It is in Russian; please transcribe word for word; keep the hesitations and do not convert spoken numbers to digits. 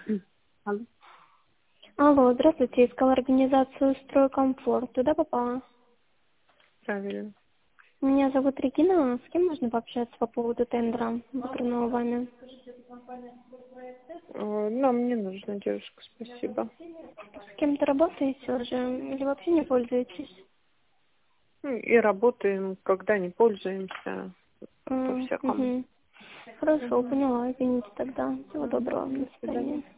Алло. Алло, здравствуйте, искала организацию «Стройкомфорт». Туда попала? Правильно. Меня зовут Регина. С кем можно пообщаться по поводу тендера, выбранного вами? Э, Нам не нужно, девушка, спасибо. С кем-то работаете уже или вообще не пользуетесь? Ну, И работаем, когда не пользуемся, М, по-всякому. мгм. Хорошо, поняла, извините тогда. Всего доброго, до До свидания. свидания.